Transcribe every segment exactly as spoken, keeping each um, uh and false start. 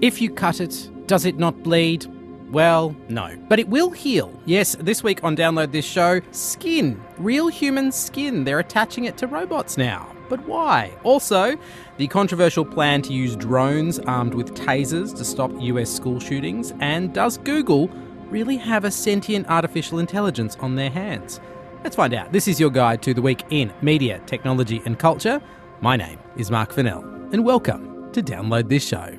If you cut it, does it not bleed? Well, no. But it will heal. Yes, this week on Download This Show, skin. Real human skin. They're attaching it to robots now. But why? Also, the controversial plan to use drones armed with tasers to stop U S school shootings. And does Google really have a sentient artificial intelligence on their hands? Let's find out. This is your guide to the week in media, technology and culture. My name is Mark Fennell, and welcome to Download This Show.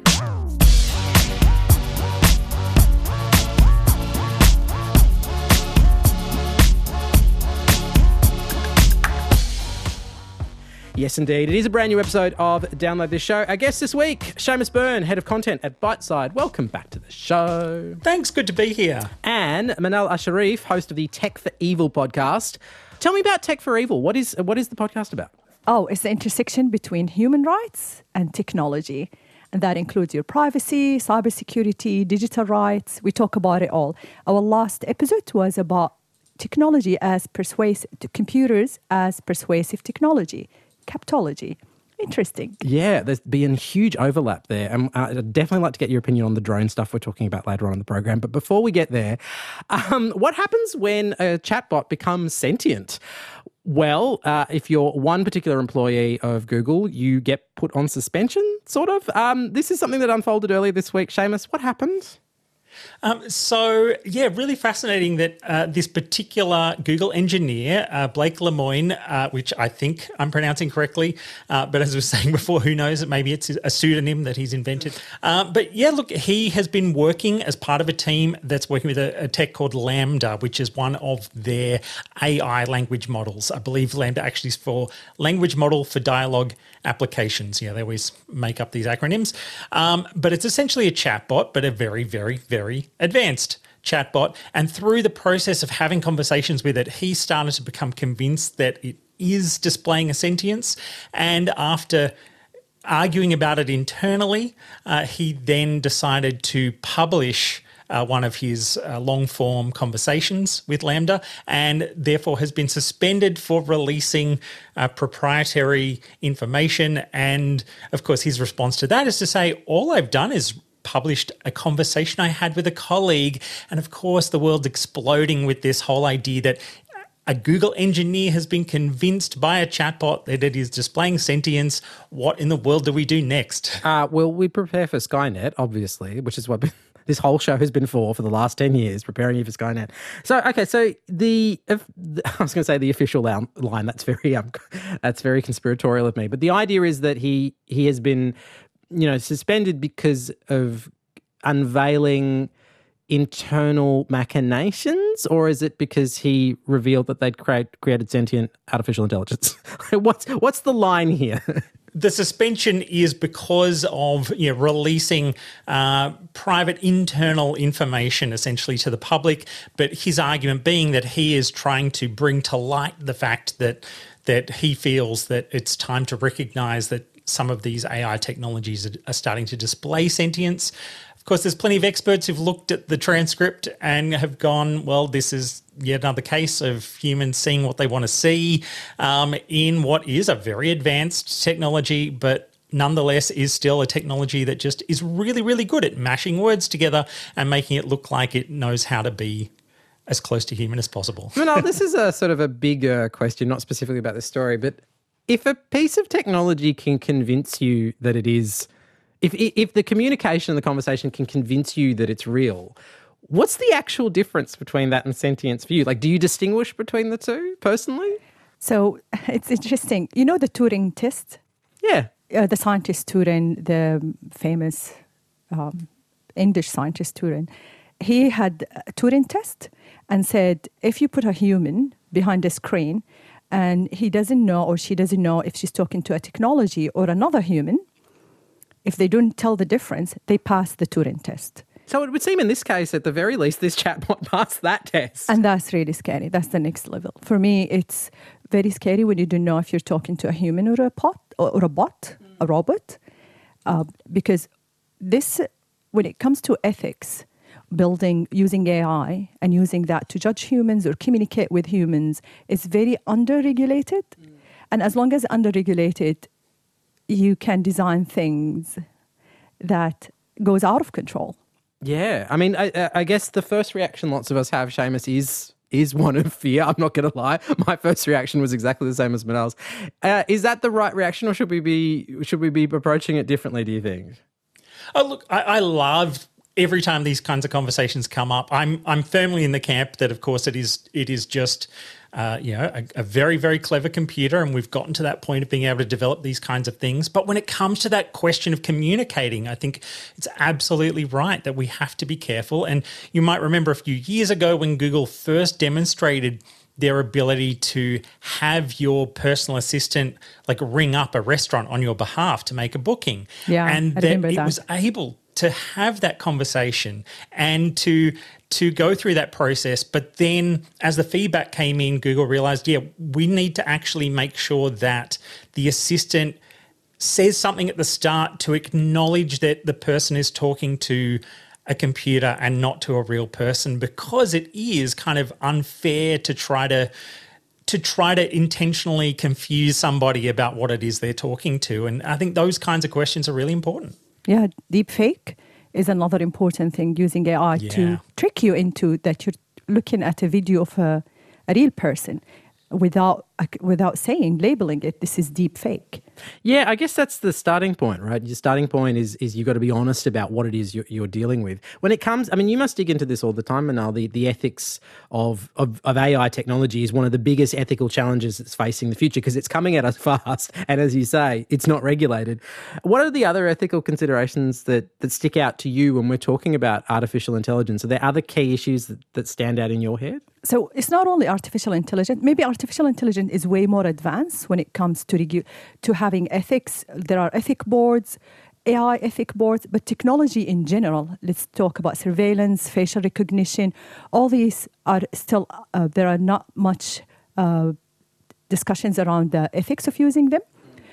Yes, indeed. It is a brand new episode of Download This Show. Our guest this week, Seamus Byrne, Head of Content at Byteside. Welcome back to the show. Thanks, good to be here. And Manal Asharif, host of the Tech for Evil podcast. Tell me about Tech for Evil. What is what is the podcast about? Oh, it's the intersection between human rights and technology. And that includes your privacy, cybersecurity, digital rights. We talk about it all. Our last episode was about technology as persuasive, computers as persuasive technology. Captology. Interesting. Yeah, there's been huge overlap there. And I'd definitely like to get your opinion on the drone stuff we're talking about later on in the program. But before we get there, um, what happens when a chatbot becomes sentient? Well, uh, if you're one particular employee of Google, you get put on suspension, sort of. Um, this is something that unfolded earlier this week. Seamus, what happened? Um, so, yeah, really fascinating that uh, this particular Google engineer, uh, Blake Lemoine, uh, which I think I'm pronouncing correctly, uh, but as I was saying before, who knows, maybe it's a pseudonym that he's invented. Uh, but yeah, look, he has been working as part of a team that's working with a, a tech called LaMDA, which is one of their A I language models. I believe LaMDA actually is for Language Model for Dialogue Applications. Yeah, they always make up these acronyms. Um, but it's essentially a chatbot, but a very, very, very very advanced chatbot. And through the process of having conversations with it, he started to become convinced that it is displaying a sentience. And after arguing about it internally, uh, he then decided to publish Uh, one of his uh, long-form conversations with LaMDA, and therefore has been suspended for releasing uh, proprietary information. And, of course, his response to that is to say, all I've done is published a conversation I had with a colleague. And, of course, the world's exploding with this whole idea that a Google engineer has been convinced by a chatbot that it is displaying sentience. What in the world do we do next? Uh, well, we prepare for Skynet, obviously, which is what this whole show has been for for the last ten years, preparing you for Skynet. So, okay, so the, if, the I was going to say the official line, that's very um, that's very conspiratorial of me, but the idea is that he he has been, you know, suspended because of unveiling internal machinations, or is it because he revealed that they'd create, created sentient artificial intelligence? what's what's the line here? The suspension is because of you know, releasing uh, private internal information essentially to the public, but his argument being that he is trying to bring to light the fact that that he feels that it's time to recognise that some of these A I technologies are starting to display sentience. Of course, there's plenty of experts who've looked at the transcript and have gone, well, this is yet another case of humans seeing what they want to see um, in what is a very advanced technology, but nonetheless is still a technology that just is really, really good at mashing words together and making it look like it knows how to be as close to human as possible. No, this is a sort of a bigger question, not specifically about this story, but if a piece of technology can convince you that it is, if if the communication and the conversation can convince you that it's real, what's the actual difference between that and sentience for you? Like, do you distinguish between the two personally? So it's interesting. You know the Turing test? Yeah. Uh, the scientist Turing, the famous um, English scientist Turing, he had a Turing test and said, if you put a human behind a screen and he doesn't know or she doesn't know if she's talking to a technology or another human, if they don't tell the difference, they pass the Turing test. So it would seem in this case, at the very least, this chatbot passed that test. And that's really scary. That's the next level. For me, it's very scary when you don't know if you're talking to a human or a pot or, or a bot, mm. a robot. Uh, because this, when it comes to ethics, building, using A I and using that to judge humans or communicate with humans is very under-regulated. Mm. And as long as under-regulated, you can design things that goes out of control. Yeah. I mean, I, I guess the first reaction lots of us have, Seamus, is is one of fear. I'm not going to lie. My first reaction was exactly the same as Manal's. Uh, is that the right reaction, or should we be should we be approaching it differently, do you think? Oh, look, I, I love every time these kinds of conversations come up. I'm I'm firmly in the camp that, of course, it is it is just uh, you know a, a very very clever computer, and we've gotten to that point of being able to develop these kinds of things. But when it comes to that question of communicating, I think it's absolutely right that we have to be careful. And you might remember a few years ago when Google first demonstrated their ability to have your personal assistant like ring up a restaurant on your behalf to make a booking. Yeah, and I that remember it that. was able to have that conversation and to to go through that process. But then as the feedback came in, Google realized, yeah, we need to actually make sure that the assistant says something at the start to acknowledge that the person is talking to a computer and not to a real person, because it is kind of unfair to try to to try to intentionally confuse somebody about what it is they're talking to. And I think those kinds of questions are really important. Yeah, deepfake is another important thing, using A I Yeah. to trick you into that you're looking at a video of a, a real person without without saying, labeling it, this is deepfake. Yeah, I guess that's the starting point, right? Your starting point is is you've got to be honest about what it is you're, you're dealing with. When it comes, I mean, you must dig into this all the time, Manal. The, the ethics of, of, of A I technology is one of the biggest ethical challenges that's facing the future, because it's coming at us fast. And as you say, it's not regulated. What are the other ethical considerations that, that stick out to you when we're talking about artificial intelligence? Are there other key issues that, that stand out in your head? So it's not only artificial intelligence. Maybe artificial intelligence is way more advanced when it comes to regu- to having ethics. There are ethic boards, A I ethic boards, but technology in general. Let's talk about surveillance, facial recognition. All these are still, uh, there are not much uh, discussions around the ethics of using them.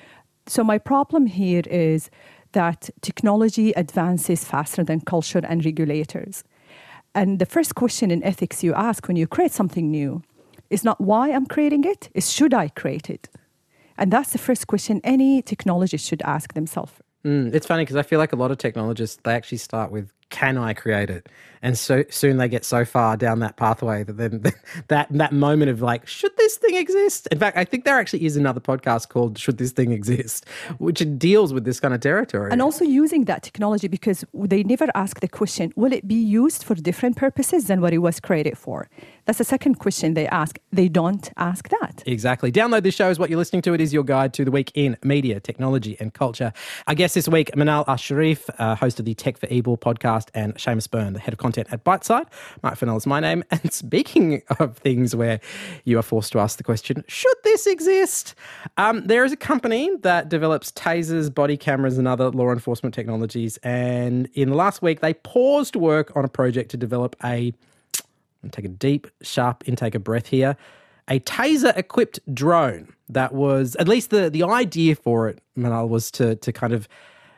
So my problem here is that technology advances faster than culture and regulators. And the first question in ethics you ask when you create something new is not why I'm creating it, is should I create it? And that's the first question any technologist should ask themselves. Mm, it's funny because I feel like a lot of technologists, they actually start with, can I create it? And so soon they get so far down that pathway that then that that moment of like, should this thing exist? In fact, I think there actually is another podcast called Should This Thing Exist, which deals with this kind of territory. And also using that technology, because they never ask the question, will it be used for different purposes than what it was created for? That's the second question they ask. They don't ask that. Exactly. Download this show is what you're listening to. It is your guide to the week in media, technology and culture. Our guest this week, Manal Al-Sharif, uh, host of the Tech for Evil podcast, and Seamus Byrne, the head of content at Byteside. Mark Fennell is my name. And speaking of things where you are forced to ask the question, should this exist? Um, there is a company that develops tasers, body cameras and other law enforcement technologies. And in the last week, they paused work on a project to develop a, I'm take a deep, sharp intake of breath here, a taser-equipped drone that was, at least the, the idea for it, Manal, was to to kind of,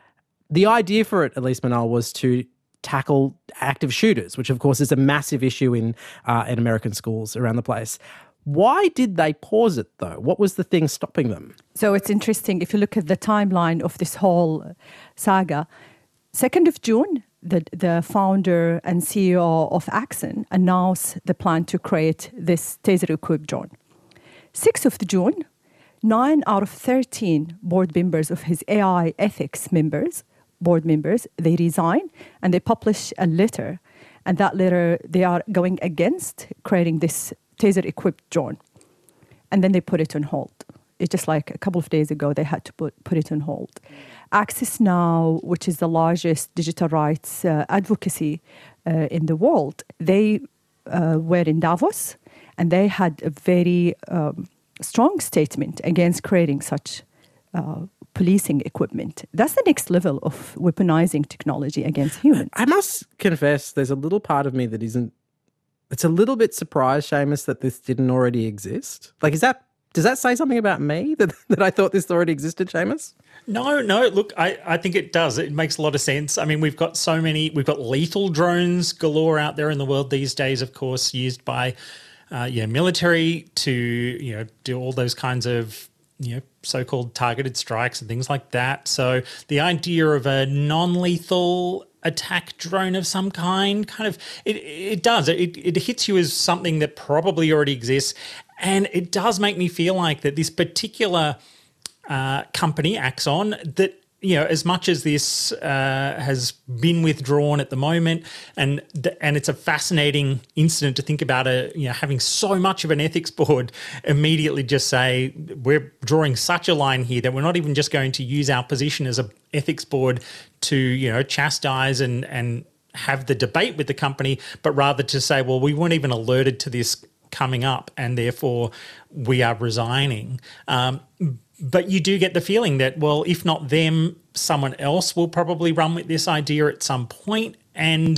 the idea for it, at least, Manal, was to tackle active shooters, which of course is a massive issue in uh, in American schools around the place. Why did they pause it though? What was the thing stopping them? So it's interesting, if you look at the timeline of this whole saga, second of June, the, the founder and C E O of Axon announced the plan to create this taser-equipped drone. sixth of June, nine out of thirteen board members of his A I ethics members, board members, they resign and they publish a letter. And that letter, they are going against creating this taser-equipped drone. And then they put it on hold. It's just like a couple of days ago, they had to put, put it on hold. Access Now, which is the largest digital rights uh, advocacy uh, in the world, they uh, were in Davos and they had a very um, strong statement against creating such uh, policing equipment. That's the next level of weaponizing technology against humans. I must confess, there's a little part of me that isn't, it's a little bit surprised, Seamus, that this didn't already exist. Like, is that, does that say something about me, that, that I thought this already existed, Seamus? No, no, look, I, I think it does. It makes a lot of sense. I mean, we've got so many, we've got lethal drones galore out there in the world these days, of course, used by uh, yeah, military to, you know, do all those kinds of, you know, so-called targeted strikes and things like that. So the idea of a non-lethal attack drone of some kind. Kind of, it it does. It it hits you as something that probably already exists, and it does make me feel like that this particular uh, company, Axon, that, you know, as much as this uh, has been withdrawn at the moment, and th- and it's a fascinating incident to think about, a you know having so much of an ethics board immediately just say, we're drawing such a line here that we're not even just going to use our position as a ethics board to, you know, chastise and and have the debate with the company, but rather to say, well, we weren't even alerted to this coming up, and therefore we are resigning. Um, But you do get the feeling that, well, if not them, someone else will probably run with this idea at some point. And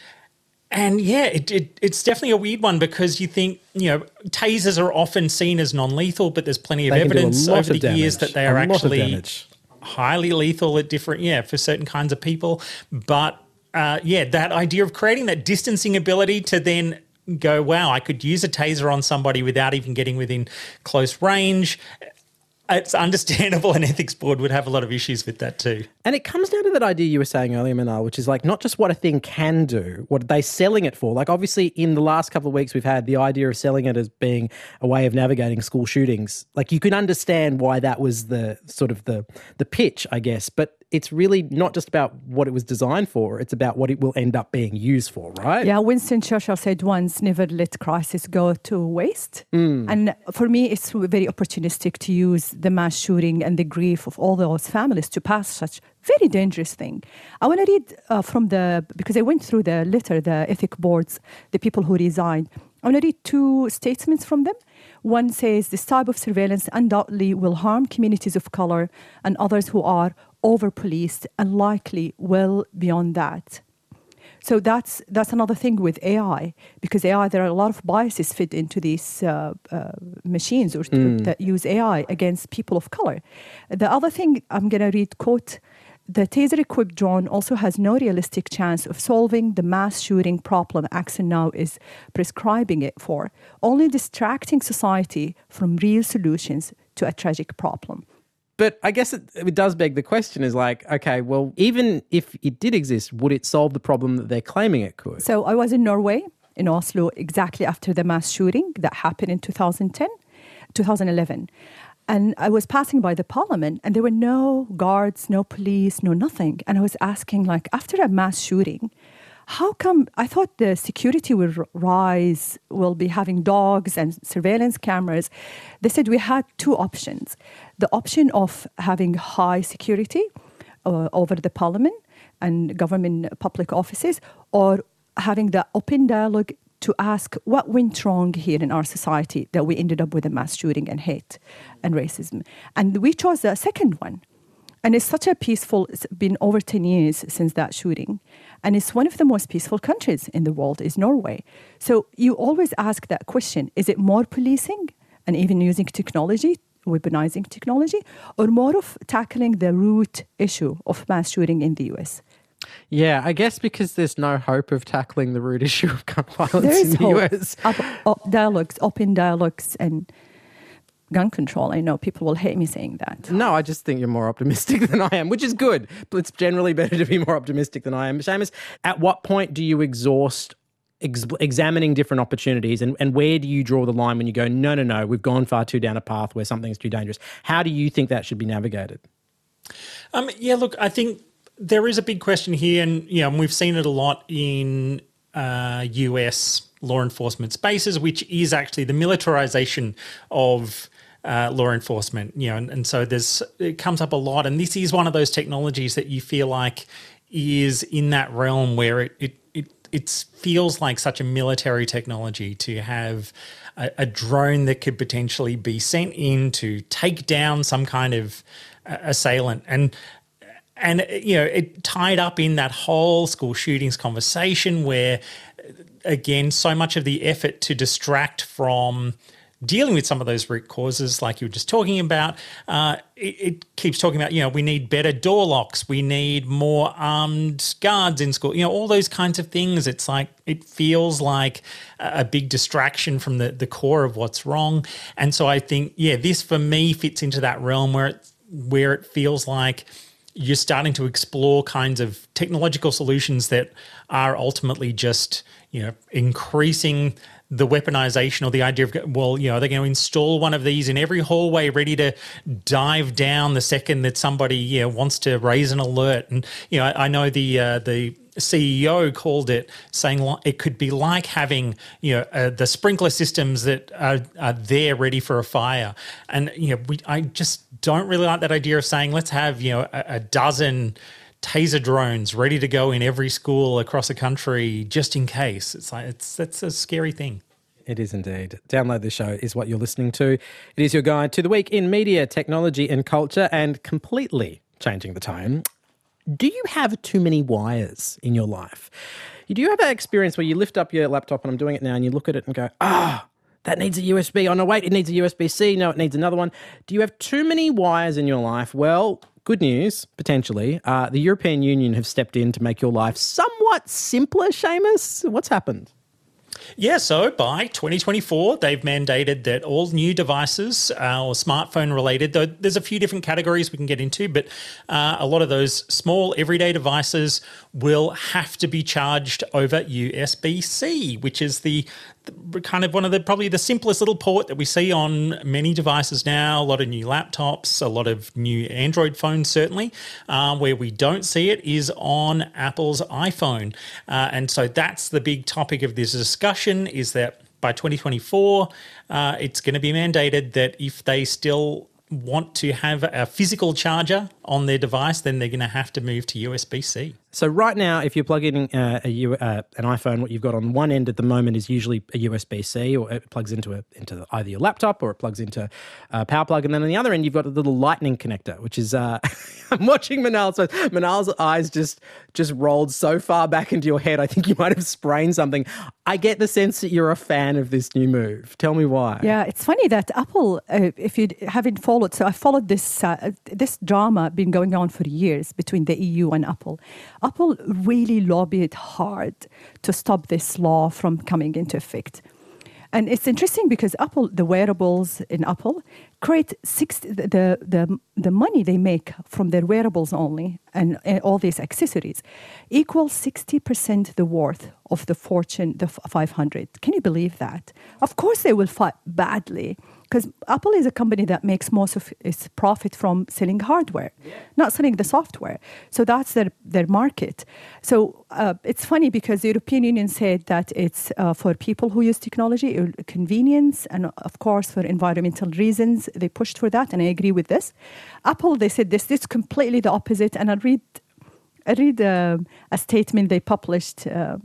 and yeah, it, it, it's definitely a weird one, because you think, you know, tasers are often seen as non-lethal, but there's plenty of They can do a evidence lot over of the years damage. that they are A lot of actually damage. highly lethal at different, yeah, for certain kinds of people. But uh, yeah, that idea of creating that distancing ability to then go, wow, I could use a taser on somebody without even getting within close range. It's understandable an ethics board would have a lot of issues with that too. And it comes down to that idea you were saying earlier, Manal, which is like not just what a thing can do, what are they selling it for? Like obviously in the last couple of weeks we've had the idea of selling it as being a way of navigating school shootings. Like you can understand why that was the sort of the the pitch, I guess, but it's really not just about what it was designed for, it's about what it will end up being used for, right? Yeah, Winston Churchill said once, never let crisis go to waste. Mm. And for me, it's very opportunistic to use the mass shooting and the grief of all those families to pass such very dangerous thing. I want to read uh, from the, because I went through the letter, the ethic boards, the people who resigned. I want to read two statements from them. One says, this type of surveillance undoubtedly will harm communities of color and others who are over-policed and likely well beyond that. So that's that's another thing with A I, because A I, there are a lot of biases fit into these uh, uh, machines or mm. that use A I against people of color. The other thing I'm going to read, quote, the taser-equipped drone also has no realistic chance of solving the mass shooting problem Axon now is prescribing it for, only distracting society from real solutions to a tragic problem. But I guess it, it does beg the question is like, okay, well, even if it did exist, would it solve the problem that they're claiming it could? So I was in Norway, in Oslo, exactly after the mass shooting that happened in two thousand ten, two thousand eleven. And I was passing by the parliament and there were no guards, no police, no nothing. And I was asking, like, after a mass shooting, how come, I thought the security will rise, we'll be having dogs and surveillance cameras. They said we had two options. The option of having high security uh, over the parliament and government public offices, or having the open dialogue to ask what went wrong here in our society that we ended up with a mass shooting and hate and racism. And we chose the second one. And it's such a peaceful, it's been over ten years since that shooting. And it's one of the most peaceful countries in the world is Norway. So you always ask that question, is it more policing and even using technology, weaponizing technology, or more of tackling the root issue of mass shooting in the U S? Yeah, I guess because there's no hope of tackling the root issue of gun violence there is in the hope. U S. Up, up, dialogues, open dialogues and gun control. I know people will hate me saying that. No, I just think you're more optimistic than I am, which is good. But it's generally better to be more optimistic than I am. Seamus, at what point do you exhaust ex- examining different opportunities, and, and where do you draw the line when you go, no, no, no, we've gone far too down a path where something's too dangerous? How do you think that should be navigated? Um, yeah, look, I think there is a big question here, and yeah, and we've seen it a lot in uh, U S law enforcement spaces, which is actually the militarization of Uh, law enforcement, you know, and, and so there's it comes up a lot, and this is one of those technologies that you feel like is in that realm where it it it, it feels like such a military technology to have a, a drone that could potentially be sent in to take down some kind of uh, assailant, and and you know it tied up in that whole school shootings conversation where, again, so much of the effort to distract from dealing with some of those root causes, like you were just talking about, uh, it, it keeps talking about, you know, we need better door locks, we need more armed guards in school, you know, all those kinds of things. It's like, it feels like a big distraction from the, the core of what's wrong. And so I think, yeah, this for me fits into that realm where it, where it feels like you're starting to explore kinds of technological solutions that are ultimately just, you know, increasing the weaponization or the idea of, well, you know, they're going to install one of these in every hallway ready to dive down the second that somebody, you know, wants to raise an alert. And, you know, I, I know the uh, the C E O called it, saying it could be like having, you know, uh, the sprinkler systems that are, are there ready for a fire. And, you know, we, I just don't really like that idea of saying, let's have, you know, a, a dozen taser drones ready to go in every school across the country just in case. It's like, it's that's a scary thing. It is indeed. Download the Show is what you're listening to. It is your guide to the week in media, technology and culture, and completely changing the tone. Do you have too many wires in your life? Do you have that experience where you lift up your laptop, and I'm doing it now, and you look at it and go, ah, oh, that needs a U S B. Oh, no, wait, it needs a U S B C. No, it needs another one. Do you have too many wires in your life? Well, good news, potentially. Uh, the European Union have stepped in to make your life somewhat simpler, Seamus. What's happened? Yeah, so by twenty twenty-four, they've mandated that all new devices uh, or smartphone related, though there's a few different categories we can get into, but uh, a lot of those small everyday devices will have to be charged over U S B C, which is the, the kind of one of the probably the simplest little port that we see on many devices now. A lot of new laptops, a lot of new Android phones, certainly. Uh, where we don't see it is on Apple's iPhone. Uh, and so that's the big topic of this discussion, is that by twenty twenty-four, uh, it's going to be mandated that if they still want to have a physical charger on their device, then they're going to have to move to U S B C. So right now, if you plug in uh, a U, uh, an iPhone, what you've got on one end at the moment is usually a U S B C, or it plugs into a, into either your laptop or it plugs into a power plug. And then on the other end, you've got a little lightning connector, which is, uh, I'm watching Manal. So Manal's eyes just, just rolled so far back into your head. I think you might have sprained something. I get the sense that you're a fan of this new move. Tell me why. Yeah, it's funny that Apple, uh, if you haven't followed, so I followed this, uh, this drama been going on for years between the E U and Apple. Apple really lobbied hard to stop this law from coming into effect. And it's interesting because Apple, the wearables in Apple, create six, the, the, the money they make from their wearables only and, and all these accessories equals sixty percent the worth of the Fortune, the five hundred. Can you believe that? Of course they will fight badly, because Apple is a company that makes most of its profit from selling hardware, yeah. not selling the software. So that's their, their market. So uh, it's funny because the European Union said that it's uh, for people who use technology, convenience, and of course for environmental reasons. They pushed for that, and I agree with this. Apple, they said this, this is completely the opposite. And I'll read, I read uh, a statement they published um,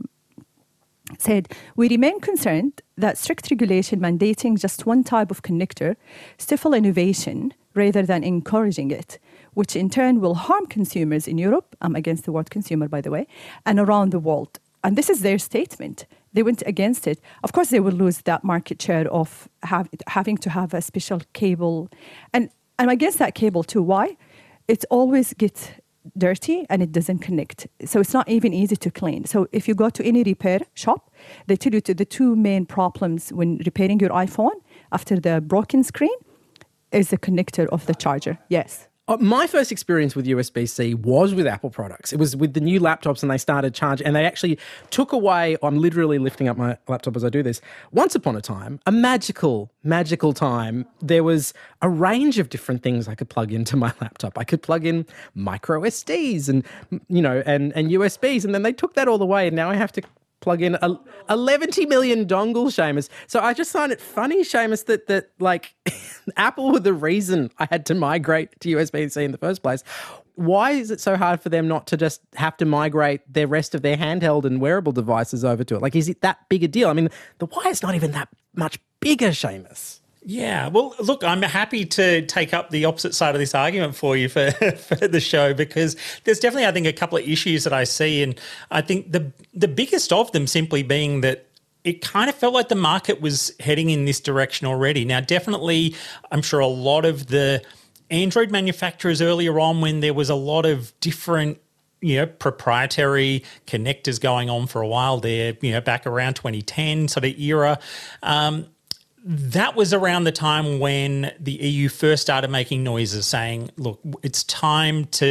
said, we remain concerned that strict regulation mandating just one type of connector stifle innovation rather than encouraging it, which in turn will harm consumers in Europe, I'm against the word consumer, by the way, and around the world. And this is their statement. They went against it. Of course, they will lose that market share of have, having to have a special cable. And I'm against that cable too. Why? It always gets dirty and it doesn't connect. So it's not even easy to clean. So if you go to any repair shop, they tell you to the two main problems when repairing your iPhone after the broken screen is the connector of the charger. Yes. Uh, my first experience with U S B C was with Apple products. It was with the new laptops, and they started charging, and they actually took away, I'm literally lifting up my laptop as I do this. Once upon a time, a magical, magical time, there was a range of different things I could plug into my laptop. I could plug in micro S Ds and, you know, and, and U S Bs, and then they took that all away, and now I have to plug in a eleven million dongles, Seamus. So I just find it funny, Seamus, that, that like, Apple were the reason I had to migrate to U S B C in the first place. Why is it so hard for them not to just have to migrate their rest of their handheld and wearable devices over to it? Like, is it that big a deal? I mean, the wire's not even that much bigger, Seamus. Yeah, well, look, I'm happy to take up the opposite side of this argument for you for, for the show, because there's definitely, I think, a couple of issues that I see. And I think the the biggest of them simply being that it kind of felt like the market was heading in this direction already. Now, definitely, I'm sure a lot of the Android manufacturers earlier on, when there was a lot of different, you know, proprietary connectors going on for a while there, you know, back around twenty ten sort of era, um, that was around the time when the E U first started making noises saying, look, it's time to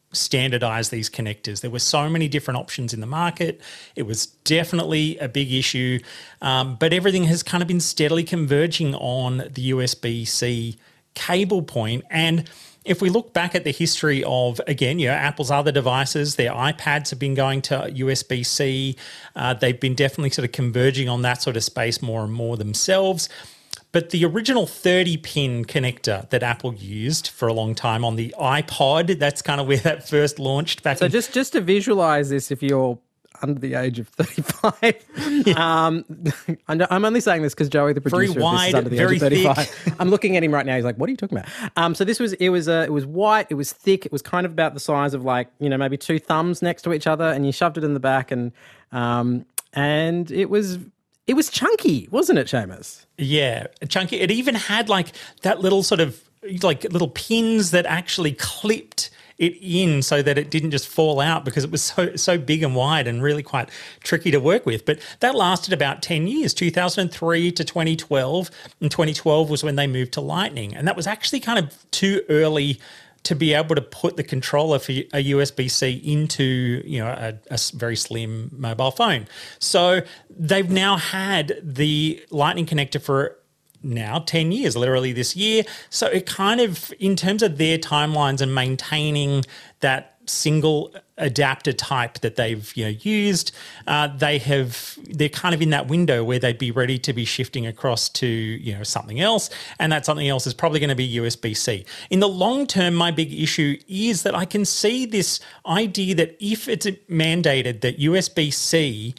standardize these connectors. There were so many different options in the market. It was definitely a big issue, um, but everything has kind of been steadily converging on the U S B-C cable point. And if we look back at the history of, again, you know, Apple's other devices, their iPads have been going to U S B-C. Uh, they've been definitely sort of converging on that sort of space more and more themselves. But the original thirty-pin connector that Apple used for a long time on the iPod, that's kind of where that first launched back So in... just, just to visualize this, if you're under the age of thirty-five, yeah. um, I'm only saying this because Joey, the producer, very wide, of this is under the very age of thirty-five. thick. I'm looking at him right now. He's like, "What are you talking about?" Um, so this was it was uh, it was white, it was thick, it was kind of about the size of like you know maybe two thumbs next to each other, and you shoved it in the back, and um, and it was. It was chunky, wasn't it, Seamus? Yeah, chunky. It even had like that little sort of like little pins that actually clipped it in so that it didn't just fall out because it was so so big and wide and really quite tricky to work with. But that lasted about ten years, two thousand three to twenty twelve. And twenty twelve was when they moved to Lightning. And that was actually kind of too early to be able to put the controller for a U S B-C into, you know, a, a very slim mobile phone. So they've now had the Lightning connector for now ten years, literally this year. So it kind of, in terms of their timelines and maintaining that single adapter type that they've you know used, uh, they have they're kind of in that window where they'd be ready to be shifting across to you know something else, and that something else is probably going to be U S B-C. In the long term, my big issue is that I can see this idea that if it's mandated that U S B-C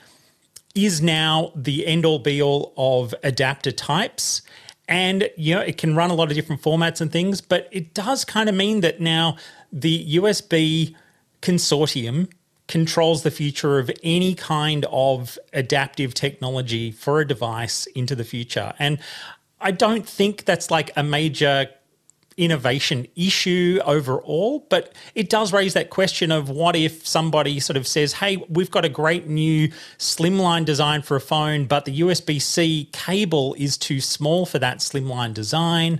is now the end-all be-all of adapter types, and you know it can run a lot of different formats and things, but it does kind of mean that now the U S B consortium controls the future of any kind of adaptive technology for a device into the future. And I don't think that's like a major innovation issue overall, but it does raise that question of what if somebody sort of says, hey, we've got a great new slimline design for a phone, but the U S B-C cable is too small for that slimline design,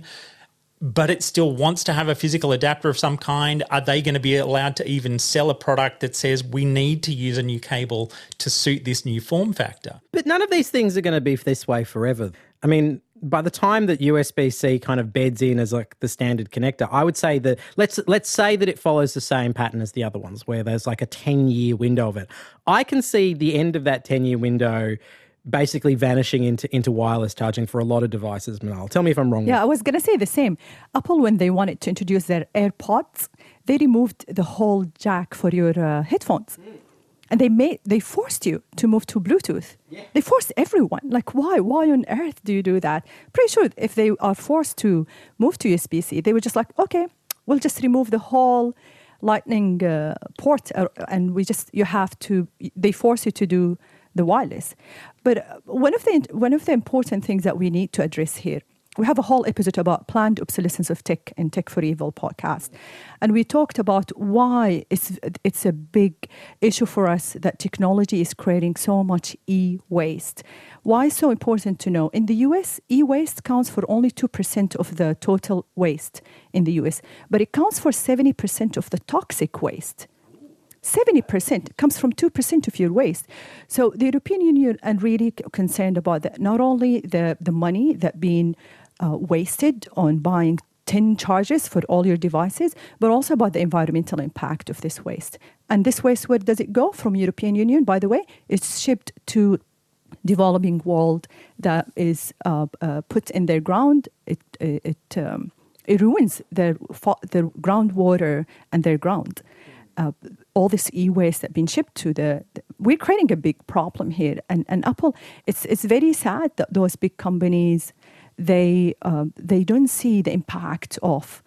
but it still wants to have a physical adapter of some kind. Are they going to be allowed to even sell a product that says we need to use a new cable to suit this new form factor? But none of these things are going to be this way forever. I mean, by the time that U S B-C kind of beds in as like the standard connector, I would say that let's let's say that it follows the same pattern as the other ones, where there's like a ten-year window of it. I can see the end of that ten-year window basically vanishing into, into wireless charging for a lot of devices, Manal. Tell me if I'm wrong. Yeah, I was going to say the same. Apple, when they wanted to introduce their AirPods, they removed the whole jack for your uh, headphones. Mm. And they made they forced you to move to Bluetooth. Yeah. They forced everyone. Like, why? Why on earth do you do that? Pretty sure if they are forced to move to U S B-C, they were just like, okay, we'll just remove the whole Lightning uh, port, uh, and we just you have to. They force you to do the wireless. But one of the one of the important things that we need to address here, we have a whole episode about planned obsolescence of tech in Tech for Evil podcast. And we talked about why it's it's a big issue for us that technology is creating so much e-waste. Why it's so important to know? In the U S, e-waste counts for only two percent of the total waste in the U S, but it counts for seventy percent of the toxic waste. seventy percent comes from two percent of your waste. So the European Union are really concerned about that. Not only the, the money that being uh, wasted on buying tin chargers for all your devices, but also about the environmental impact of this waste. And this waste, where does it go from European Union? By the way, it's shipped to developing world that is uh, uh, put in their ground. It it um, it ruins their their groundwater and their ground. Uh, all this e-waste that been shipped to the, the, we're creating a big problem here. And and Apple, it's it's very sad that those big companies, they uh, they don't see the impact of.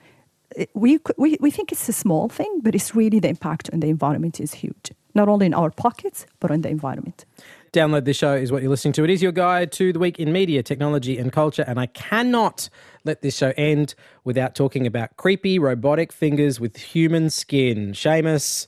We we we think it's a small thing, but it's really the impact on the environment is huge. Not only in our pockets, but on the environment. Download This Show is what you're listening to. It is your guide to the week in media, technology and culture, and I cannot let this show end without talking about creepy robotic fingers with human skin. Seamus.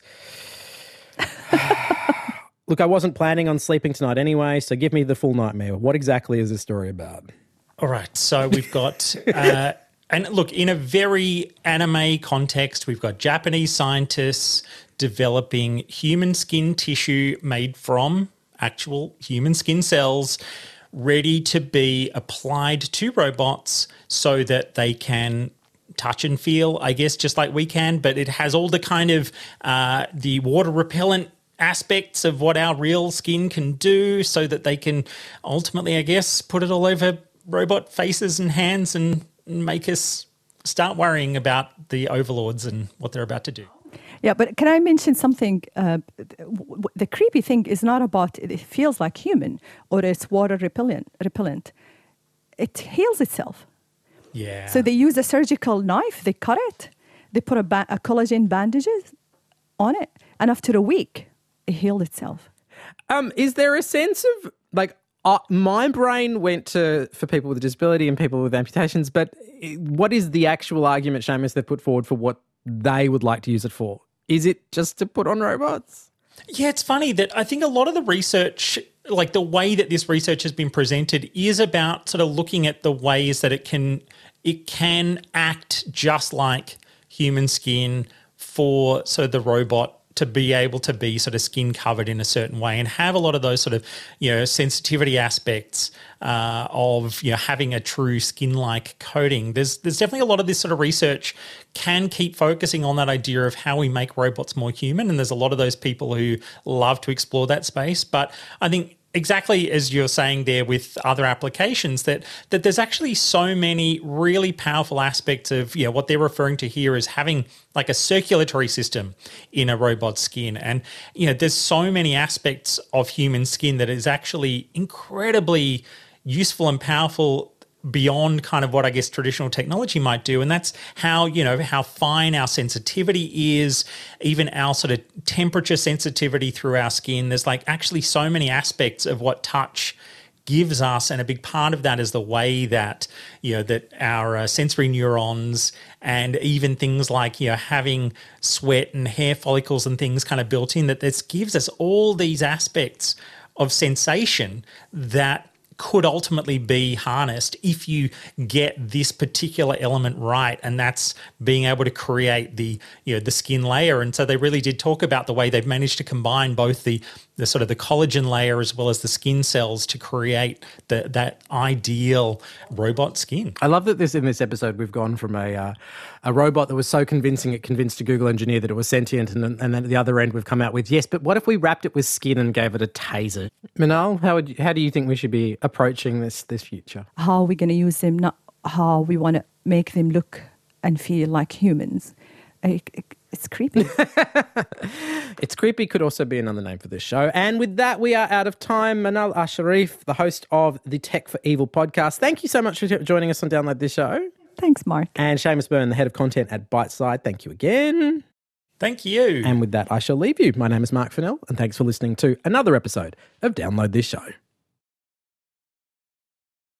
Look, I wasn't planning on sleeping tonight anyway, so give me the full nightmare. What exactly is this story about? All right, so we've got uh, And look, in a very anime context, we've got Japanese scientists developing human skin tissue made from actual human skin cells ready to be applied to robots so that they can touch and feel, I guess, just like we can, but it has all the kind of uh, the water repellent aspects of what our real skin can do so that they can ultimately, I guess, put it all over robot faces and hands and make us start worrying about the overlords and what they're about to do. Yeah, but can I mention something? Uh, the creepy thing is not about it feels like human or it's water repellent. repellent. It heals itself. Yeah. So they use a surgical knife, they cut it, they put a, ba- a collagen bandages on it, and after a week, it healed itself. Um, is there a sense of, like, uh, my brain went to, for people with a disability and people with amputations, but what is the actual argument, Seamus, they've put forward for what they would like to use it for? Is it just to put on robots? Yeah, it's funny that I think a lot of the research, like the way that this research has been presented, is about sort of looking at the ways that it can it can act just like human skin for sort of the robot to be able to be sort of skin covered in a certain way and have a lot of those sort of, you know, sensitivity aspects uh, of, you know, having a true skin-like coating. There's there's definitely a lot of this sort of research can keep focusing on that idea of how we make robots more human, and there's a lot of those people who love to explore that space. But I think exactly as you're saying there with other applications, that that there's actually so many really powerful aspects of, you know, what they're referring to here as having like a circulatory system in a robot's skin. And, you know, there's so many aspects of human skin that is actually incredibly useful and powerful beyond kind of what I guess traditional technology might do. And that's how, you know, how fine our sensitivity is, even our sort of temperature sensitivity through our skin. There's like actually so many aspects of what touch gives us, and a big part of that is the way that, you know, that our uh, sensory neurons and even things like, you know, having sweat and hair follicles and things kind of built in, that this gives us all these aspects of sensation that could ultimately be harnessed if you get this particular element right, and that's being able to create the, you know, the skin layer. And so they really did talk about the way they've managed to combine both the the sort of the collagen layer as well as the skin cells to create the, that ideal robot skin. I love that this in this episode we've gone from a uh, a robot that was so convincing it convinced a Google engineer that it was sentient, and, and then at the other end we've come out with, yes, but what if we wrapped it with skin and gave it a taser? Manal, how would you, how do you think we should be approaching this this future? How are we going to use them? Not how we want to make them look and feel like humans. It, it, it's creepy. It's creepy could also be another name for this show. And with that, we are out of time. Manal Asharif, the host of the Tech for Evil podcast, thank you so much for joining us on Download This Show. Thanks, Mark. And Seamus Byrne, the head of content at Byteside, thank you again. Thank you. And with that, I shall leave you. My name is Mark Fennell, and thanks for listening to another episode of Download This Show.